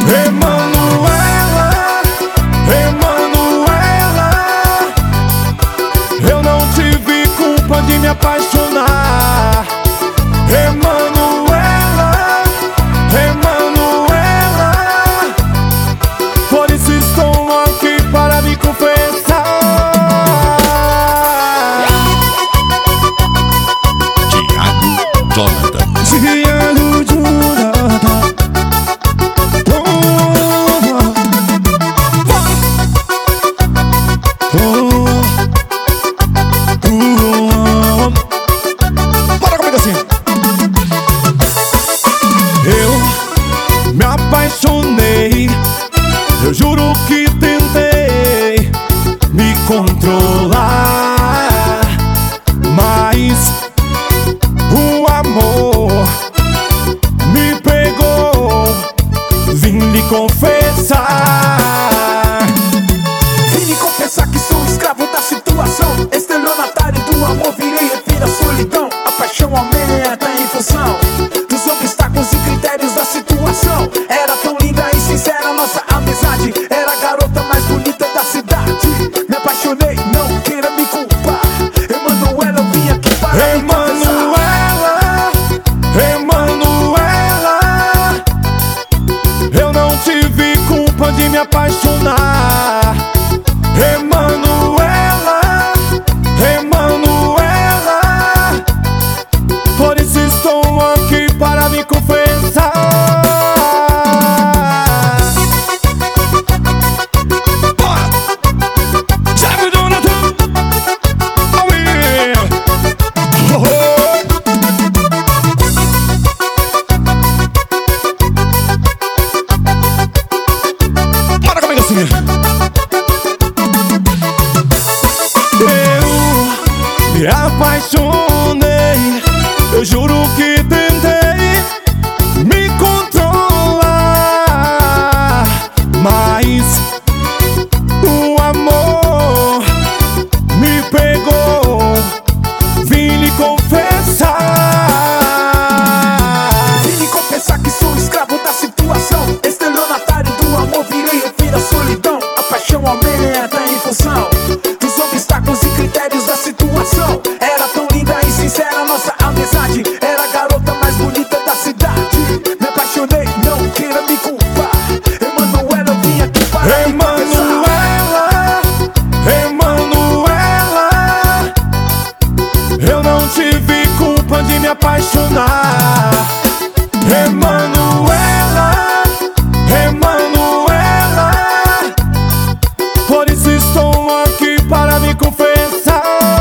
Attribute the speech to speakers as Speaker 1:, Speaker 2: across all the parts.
Speaker 1: Emanuela, Emanuela, eu não tive culpa de me apaixonar. Emanuela, Emanuela, por isso estou aqui para me confessar.
Speaker 2: Thiago Jonathan.
Speaker 1: Thiago Jonathan. Bora comigo assim. Eu me apaixonei, eu juro que tentei me controlar, mas o amor me pegou, vim lhe confessar.
Speaker 3: Vim lhe confessar que sou escravo da situação, estelionatário do amor, virei refém da solidão. A paixão aumenta em função dos obstáculos e critérios da situação. Era tão linda e sincera nossa amizade, era a garota mais bonita da cidade. Me apaixonei, não queira me culpar. Emanuela, eu vim aqui para me confessar.
Speaker 1: Emanuela, eu não tive culpa de me apaixonar. Emanuela, Emanuela, por isso estou aqui para me confessar. Bora! Thiago Jonathan! Oh, yeah. Bora comigo assim. Eu me apaixonei, eu juro que tentei me controlar, mas o amor me pegou, vim lhe confessar.
Speaker 3: Vim lhe confessar que sou escravo da situação, estelionatário do amor, virei refém da solidão. A paixão aumenta em função dos obstáculos e critérios da situação. Era tão linda e sincera nossa amizade, era a garota mais bonita da cidade. Me apaixonei, não queira me culpar. Emanuela, eu vim aqui para me confessar.
Speaker 1: Emanuela, eu não tive culpa de me apaixonar. Emanuela, Emanuela, por isso estou aqui para me confessar.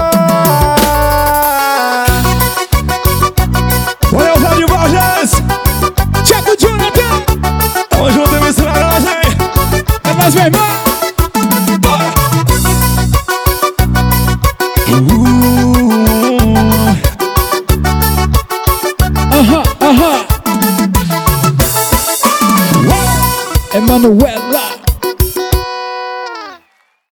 Speaker 1: Valeu, Rádio Vargas, Thiago Jonathan, tamo junto, misturado, hein? É nóis, meu irmão. Bora!
Speaker 4: Emanuela.